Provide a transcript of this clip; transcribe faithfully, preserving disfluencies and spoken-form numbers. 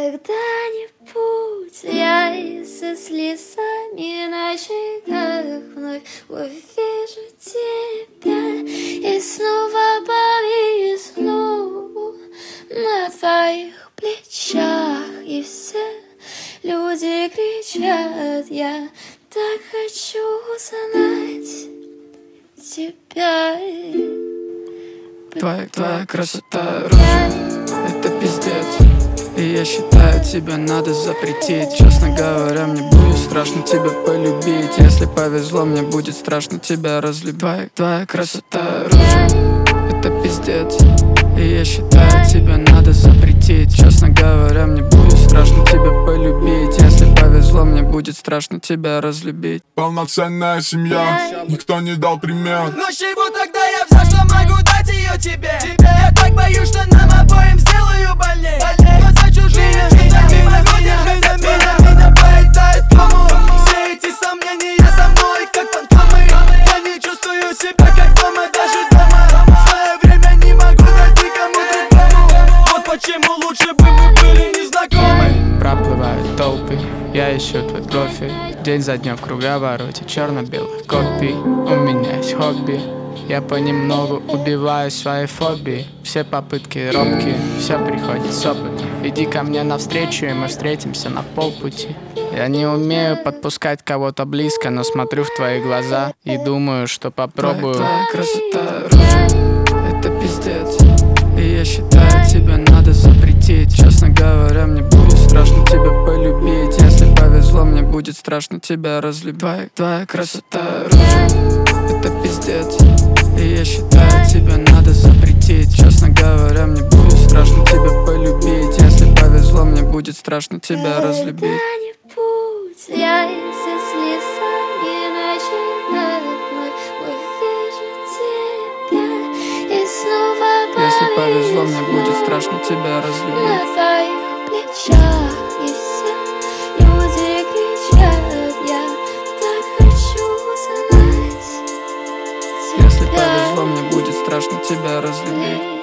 когда-нибудь я и со слезами на щеках вновь увижу тебя и снова повисну на твоих плечах, и все люди кричат: я так хочу знать тебя. Твоя, твоя красота, рожа, это пиздец. И я считаю, тебе надо запретить. Честно говоря, мне будет страшно тебя полюбить. Если повезло, мне будет страшно тебя разлюбить. Твоя, твоя красота, рожа, это пиздец. И я считаю, тебе надо запретить. Честно говоря, мне будет страшно тебя полюбить. Если повезло, мне будет страшно тебя разлюбить. Полноценная семья, никто не дал пример. Но с чего тогда я взял, что могу дать ее тебе? Я так боюсь, что нам обоим сделаю больней. Но за чужие жизнями могу держать от меня. Меня поедает в кому. Все эти сомнения со мной как фантомы. Я не чувствую себя как дома, даже дома. В свое время не могу дать никому другому. Вот почему лучше бы мы были незнакомы. Проплывают толпы, я ищу твой профиль. День за днем в круговороте черно-белых копий. У меня есть хобби, я понемногу убиваю свои фобии. Все попытки робкие, все приходит с опытом. Иди ко мне навстречу, и мы встретимся на полпути. Я не умею подпускать кого-то близко, но смотрю в твои глаза и думаю, что попробую. Твоя, твоя красота, рожа, это пиздец. И я считаю, тебе надо запретить. Честно говоря, мне будет страшно тебя полюбить. Если повезло, мне будет страшно тебя разлюбить. Твоя, твоя красота, рожа, это пиздец. И я считаю, тебе надо запретить. Честно говоря, мне будет страшно тебя полюбить. Если повезло, мне будет страшно тебя разлюбить. Когда-нибудь я и со слезами на щеках вновь увижу тебя и снова Если повезло, мне будет страшно тебя разлюбить. на твоих плечах, и все люди кричат: я так хочу знать тебя. Если повезло, мне будет страшно тебя разлюбить.